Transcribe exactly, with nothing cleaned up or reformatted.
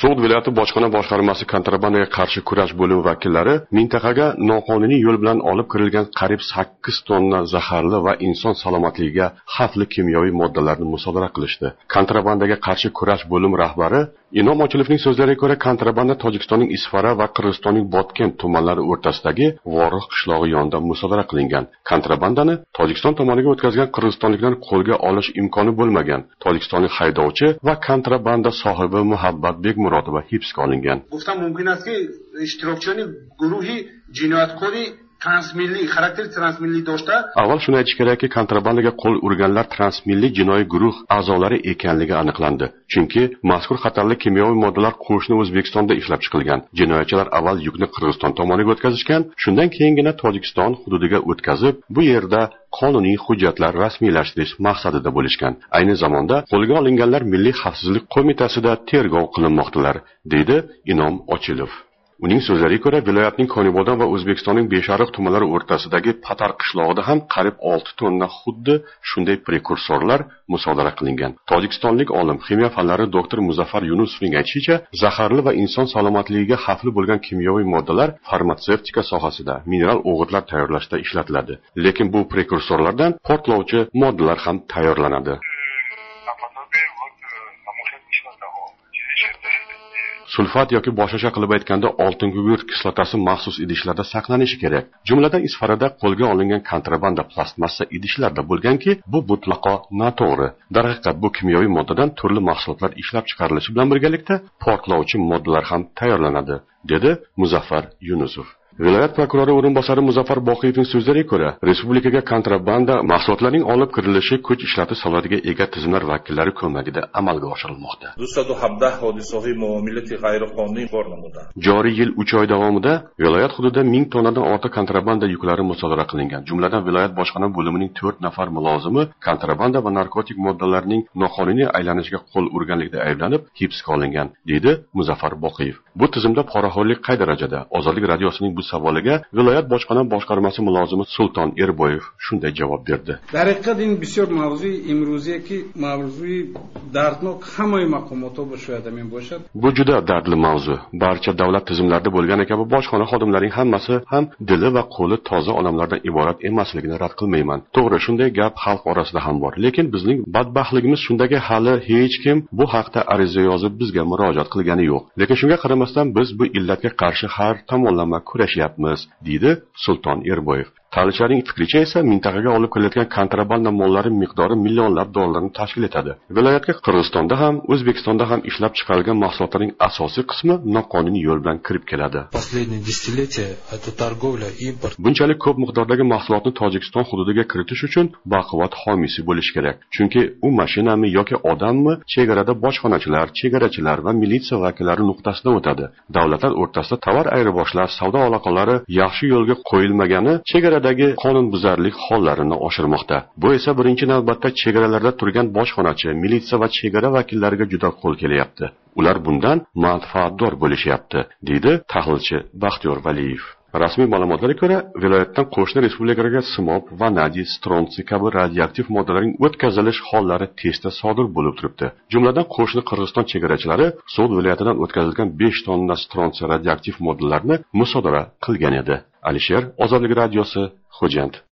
So'g'd viloyati bojxona boshqarmasi kontrabandaga qarshi kurash bo'limi vakillari mintaqaga noqonuniy yo'l bilan olib kirilgan qariyb sakkiz tonna zaharli va inson salomatligiga xavfli kimyoviy moddalarni musodara qilishdi. Kontrabandaga qarshi kurash bo'limi rahbari Inom Ochilovning so'zlariga ko'ra, kontrabanda Tojikistonning Isfara va Qirg'izistonning Botken tumanlari o'rtasidagi Voriq qishlog'i yonida musodara qilingan. Kontrabandani Tojikiston tomoniga o'tkazgan qirg'izistonliklar qo'lga olish imkoni bo'lmagan. Tojikistonlik haydovchi va kontrabanda sohibi Muhabbatbek Murodova hibsga olingan. گفتم ممکن است که اشتراکچیان گروهی جنایتکاری transmilliy xarakter transmilliy داشته. Avval shuni aytish kerakki, kontrabandaga qo'l urganlar transmilliy jinoiy guruh a'zolari ekanligi aniqlandi. Chunki mazkur xatarli kimyoviy moddalar qo'shni O'zbekistonda ishlab chiqilgan. Jinoyatchilar avval yukni Qirg'iziston tomoniga o'tkazishgan, shundan keyingina Tojikiston hududiga o'tkazib, bu yerda qonuniy hujjatlar rasmiylashtirish maqsadida bo'lishgan. Ayni zamonda qo'lga olinganlar Milliy xavfsizlik qo'mitasida tergov qilinmoqdalar, deydi Inom Ochilov. Uning so'zlariga ko'ra, viloyatning Konibodon va O'zbekistonning Beshariq tumanlari o'rtasidagi Patar qishlog'ida ham qariyb olti tonna xuddi shunday prekursorlar musodara qilingan. Tojikistonlik olim, ximiya fanlari doktor Muzaffar Yunusovning aytishicha, zaharli va inson salomatligiga xavfli bo'lgan kimyoviy moddalar farmatsevtika sohasida, mineral o'g'itlar tayyorlashda ishlatiladi. Lekin bu prekursorlardan portlovchi moddalar ham tayyorlanadi. Sulfat yoki boshqacha qilib aytganda oltin gugurt kislotasi maxsus idishlarda saqlanishi kerak. Jumladan Isfarada qo'lga olingan kontrabanda plastmassa idishlarda bo'lganki, bu mutlaqo noto'g'ri. Darhaqiqat bu kimyoviy moddadan turli mahsulotlar ishlab chiqarilishi bilan birgalikda portlovchi moddalar ham tayyorlanadi, dedi Muzaffar Yunusov. Viloyat prokurori o'rinbosari Muzaffar Boqiyevning so'zlariga ko'ra, respublikaga kontrabanda mahsulotlarining olib kirilishi kuch ishlatish salohiyatiga ega tizimlar vakillari ko'magida amalga oshirilmoqda. Joriy yil uch oy davomida viloyat hududida ming tonnadan ortiq kontrabanda yuklari musodara qilingan. Jumladan viloyat bojxona bo'limining to'rt nafar mulozimi kontrabanda va narkotik moddalarning noqonuniy aylanishiga qo'l urganlikda ayblanib hibsga olingan, deydi Muzaffar Boqiyev. Bu tizimda poraxo'rlik qay darajada? Ozodlik radiosining bu savoliga viloyat bojxona boshqarmasi mulozimi Sulton Erboyev shunday javob berdi. Darhaqiqat in bisyor mavzuy imruziyki mavzuy dardnok hamma maqomotda bo'shada men bo'shad. Bu juda dardli mavzu. Barcha davlat tizimlarida bo'lgani kabi bojxona xodimlarining hammasi ham dili va qo'li toza odamlardan iborat emasligini rad qilmayman. To'g'ri, shunday gap xalq orasida ham bor. Lekin bizning badbaxtligimiz shundaki, hali hech kim bu haqda ariza yozib bizga murojaat qilgani yo'q. Lekin shunga qaramasdan biz bu illatga qarshi har tomonlama kurashyapmiz, deydi Sulton Erboyev. Tahlilchilarning fikricha esa mintaqaga olib kirilayotgan kontrabanda mollari miqdori millionlab dollarni tashkil etadi. Viloyatga Qirg'izistonda ham, O'zbekistonda ham ishlab chiqarilgan mahsulotlarning asosiy qismi noqonuniy yo'l bilan kirib keladi. Bunchalik ko'p miqdordagi mahsulotni Tojikiston hududiga kiritish uchun baquvvat homiysi bo'lish kerak. Chunki u mashinami yoki odammi chegarada bojxonachilar, chegarachilar va militsiya vakillari nuqtasidan o'tadi. Davlatlar o'rtasida tovar ayirboshlash, savdo aloqalari yaxshi yo'lga qo'yilmagani chegara qonunbuzarlik hollarini oshirmoqda. Bu esa birinchi navbatda chegaralarda turgan bojxonachi, militsiya va chegara vakillariga juda qo'l kelyapti. Ular bundan manfaatdor bo'lishyapti, deydi tahlilchi Baxtiyor Valiyev. Rasmiy ma'lumotlarga ko'ra, viloyatdan qo'shni respublikalarga simob, vanadiy, stronsiy kabi radioaktiv moddalarning o'tkazilish hollari tezda sodir bo'lib turibdi. Jumladan qo'shni Qirg'iziston chegarachilari So'g'd viloyatidan o'tkazilgan besh tonna stronsiy radioaktiv moddalarni musodara qilgan edi. Alisher, Ozodlik radiosi, Xo'jand.